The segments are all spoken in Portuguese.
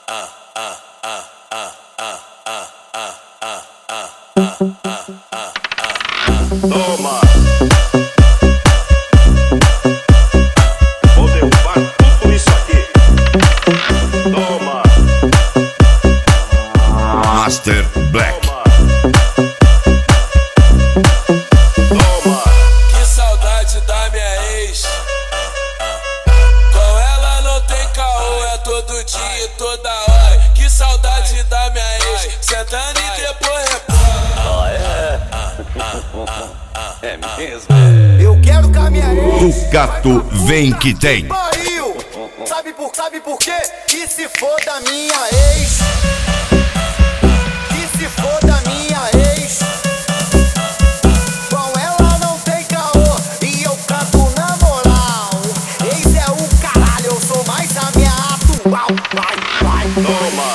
Toma! Vou derrubar tudo isso aqui. Toma! Master Black. Toma! Que saudade da minha ex. Com ela não tem caô, é todo dia e toda hora. Que saudade da minha ex. Sentando e depois É mesmo? Eu quero com a minha ex. Tucato vem que tem. Pariu. Sabe por quê? Que se for da minha ex. Que se for da minha ex. Com ela não tem caô e eu canto na moral. Ex é o caralho, eu sou mais a minha atual. Vai. Toma!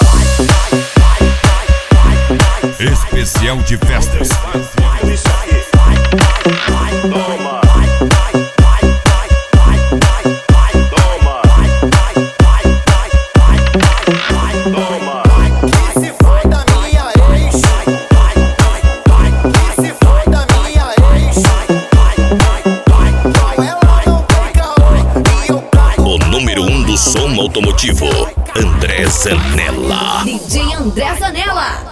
Especial de festas. Tudo isso aqui. Toma! Toma! Toma! Que se for da minha ex. Que se for da minha ex. Com ela não tem caô e eu canto. O número 1 do som automotivo, André Zanella. DJ André Zanella.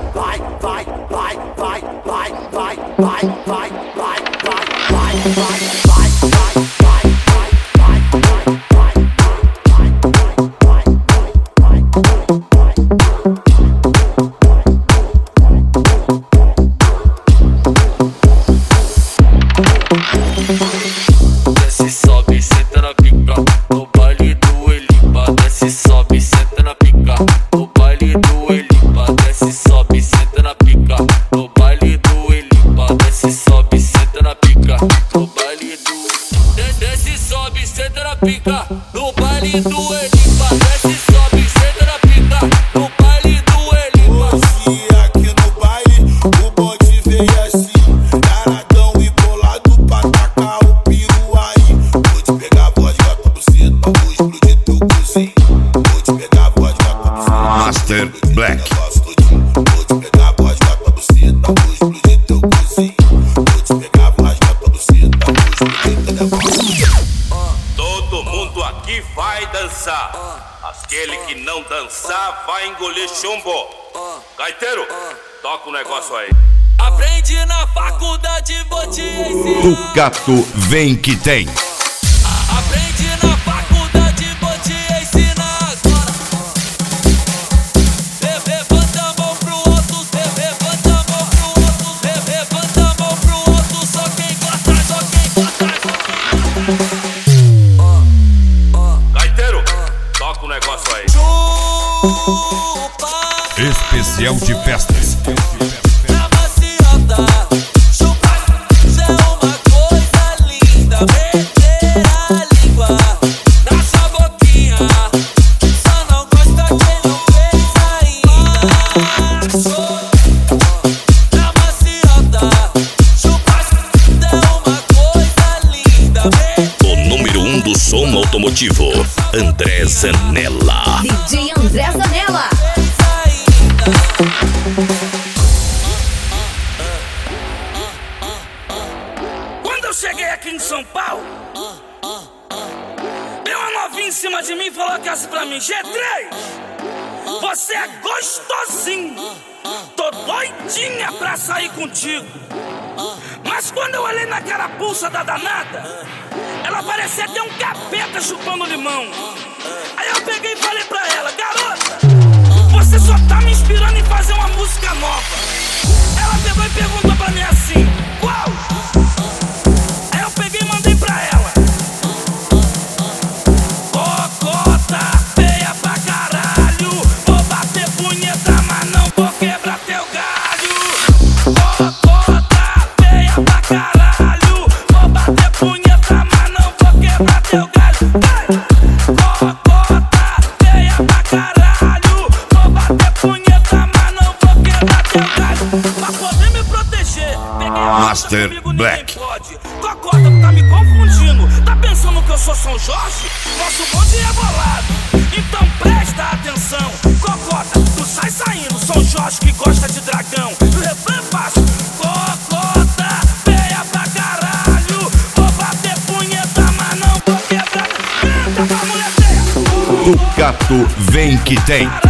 Desce, sobe, senta na pica. No baile do Elipa. Desce, sobe, senta na pica. No baile do Elipa. Desce, sobe, senta na pica. No baile do Elipa. Desce, sobe, senta na pica. No baile do. Desce, sobe, senta na pica. No baile do Elipa. Desce, sobe, senta na pica. No baile do Elipa. Hoje aqui no baile, o bonde veio assim, taradão e bolado pra tacar o piru aí. Vou te pegar a voz da tua buceta, vou explodir teu cozinho. Vou te pegar a voz da tua buceta, Master Black. vou te pegar a voz da tua buceta, vou explodir teu cozinho. Vou te pegar a voz da tua buceta, vou explodir teu cozinho. Todo mundo aqui vai dançar. Aquele que não dançar vai engolir chumbo. Gaiteiro, toca o negócio aí. aprendi na faculdade, vou te ensinar. Tucato vem que tem. Aprendi na faculdade, vou te ensinar agora. Levanta a mão pro alto, levanta a mão pro alto, levanta a mão pro alto. Só quem gosta, só quem gosta. Gaiteiro, toca o negócio aí. Chupa Especial de festas. na maciota, chupa é uma coisa linda. Meter a língua na sua boquinha, só não gosta quem não fez ainda. Na maciota, chupa é uma coisa linda. O número 1 do som automotivo, André Zanella. DJ André Zanella. Quando eu cheguei aqui em São Paulo, veio uma novinha em cima de mim e falou que assim pra mim: G3, você é gostosinho, tô doidinha pra sair contigo. Mas quando eu olhei na carapuça da danada, ela parecia ter um capeta chupando limão. Aí eu peguei e falei pra ela: garota, você só tá me inspirando em fazer uma música nova. Ela pegou e perguntou pra mim assim: qual? Aí eu peguei e mandei pra ela: cocota feia pra caralho, vou bater punheta, mas não vou quebrar teu galho. Cocota feia pra caralho, vou bater punheta, mas não vou quebrar teu galho. Cocota feia pra caralho, vou bater punheta, mas não vou quebrar teu galho. Pra poder me proteger, peguei a Master comigo, Black. ninguém pode. Cocota, tá me confundindo. Tá pensando que eu sou São Jorge? Nosso bonde é bolado, então presta atenção. sai saindo. São Jorge que gosta de dragão. E o refrão é fácil. Cocota, feia pra caralho. Vou bater punheta, mas não vou quebrar. Canta pra mulher feia. Ducato vem que tem.